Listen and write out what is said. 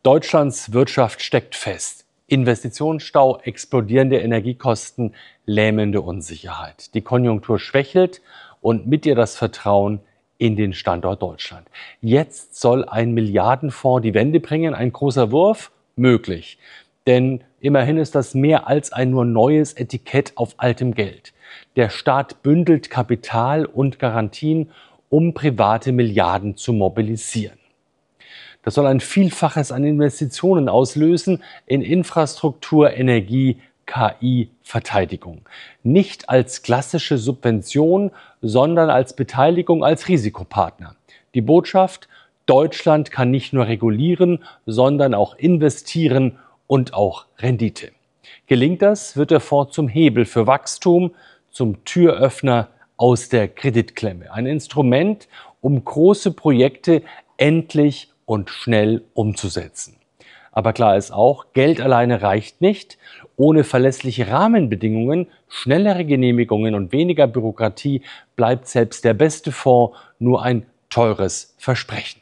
Deutschlands Wirtschaft steckt fest. Investitionsstau, explodierende Energiekosten, lähmende Unsicherheit. Die Konjunktur schwächelt und mit ihr das Vertrauen in den Standort Deutschland. Jetzt soll ein Milliardenfonds die Wende bringen. Ein großer Wurf? Möglich. Denn immerhin ist das mehr als ein nur neues Etikett auf altem Geld. Der Staat bündelt Kapital und Garantien, um private Milliarden zu mobilisieren. Das soll ein Vielfaches an Investitionen auslösen in Infrastruktur, Energie, KI, Verteidigung. Nicht als klassische Subvention, sondern als Beteiligung, als Risikopartner. Die Botschaft: Deutschland kann nicht nur regulieren, sondern auch investieren und auch Rendite. Gelingt das, wird der Fonds zum Hebel für Wachstum, zum Türöffner aus der Kreditklemme. Ein Instrument, um große Projekte endlich und schnell umzusetzen. Aber klar ist auch, Geld alleine reicht nicht. Ohne verlässliche Rahmenbedingungen, schnellere Genehmigungen und weniger Bürokratie bleibt selbst der beste Fonds nur ein teures Versprechen.